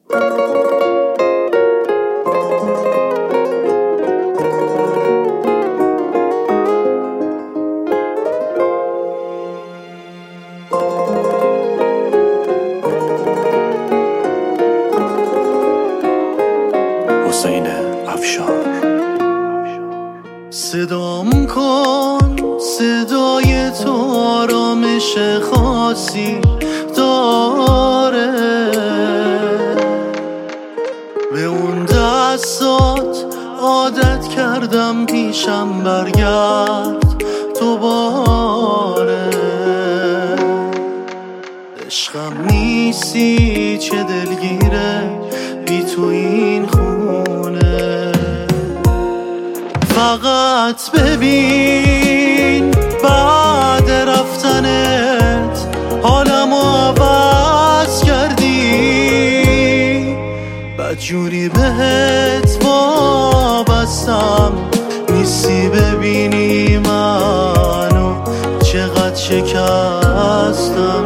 حسین افشار. صدام کن، صدای تو آرامش خاصی داره، به اون دستات عادت کردم پیشم برگرد دوباره. عشقم نیستی چه دلگیره بی تو این خونه. فقط ببین بعد رفتنت حالمو عوض کردی، بدجوری بهت وابستم نیستی، ببینی منو چقدر شکستم.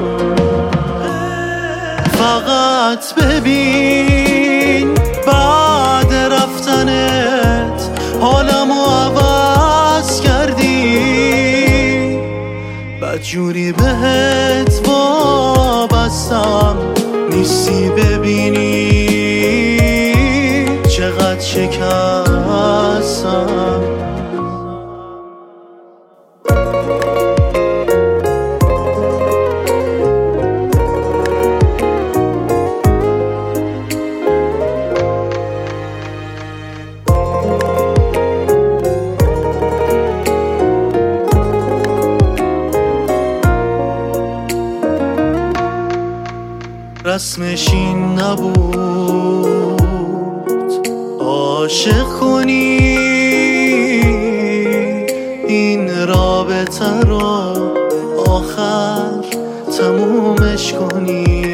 فقط ببین بعد رفتنت حالمو عوض کردی، بدجوری بهت وابستم نیستی، ببینی چقدر شکستم. رسمش این نبود عاشق کنی، این رابطه رو آخر تمومش کنی.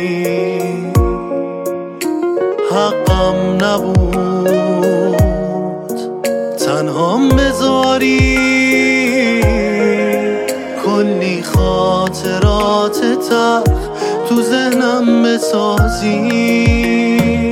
حقم نبود تنهام بذاری، کلی خاطرات تلخ تو ذهنم بسازی.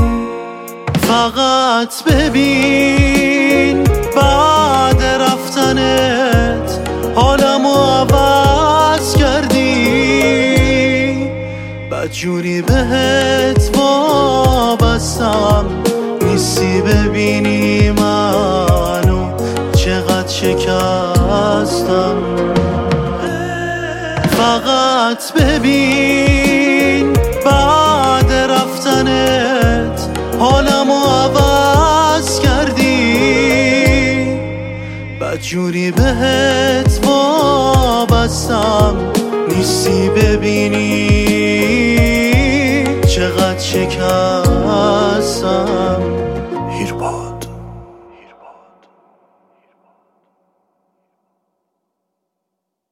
فقط ببین بعد رفتنت حالمو عوض کردی، بدجوری بهت وابستم نیستی، ببینی منو چقدر شکستم. فقط ببین بعد رفتنت حالمو عوض کردی، بدجوری بهت وابستم نیستی، ببینی